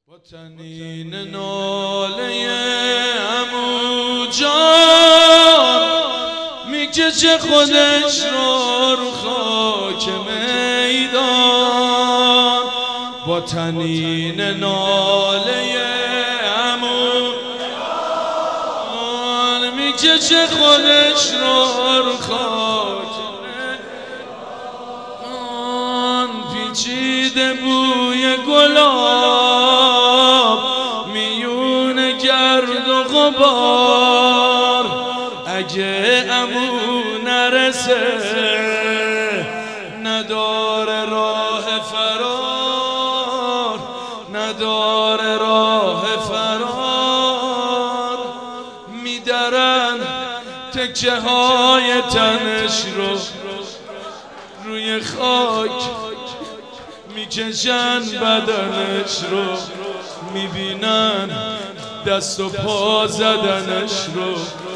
با تنین ناله عمو جان میکشه خودش رو خاک میدان. با تنین ناله عمو جان میکشه خودش رو خاک میدان. پیچیده بوی گلاب میون گرد و غبار. اگه عمو نرسه نداره راه فرار، نداره راه فرار. میدرن تکه های تنش رو روی خاک، میکشن بدنش رو، میبینن دست و پا زدنش رو.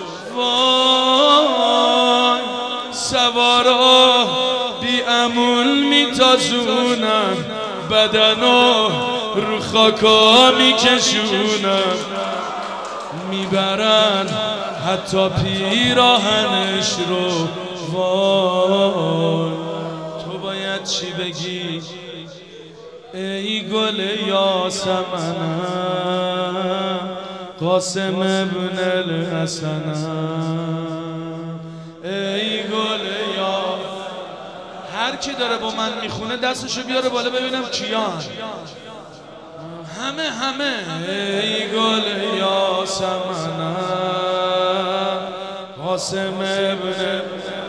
وای سوارا بی امول میتازونن، بدنو رو خاکا میکشونن، میبرن حتی پیراهنش رو. وای تو باید چی بگی ای گل یاسمنم، قاسم ابن الحسنم. ای گل یا هر کی داره با من میخونه دستشو بیاره بالا ببینم کیان. همه ای گل یاسمنم، قاسم ابن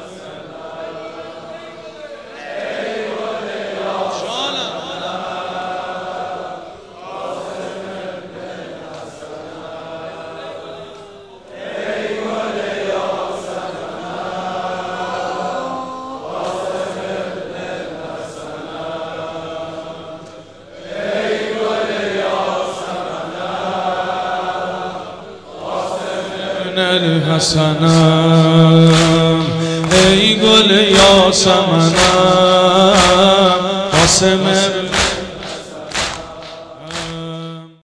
الحسنم. ای گل یاسمنم، قاسم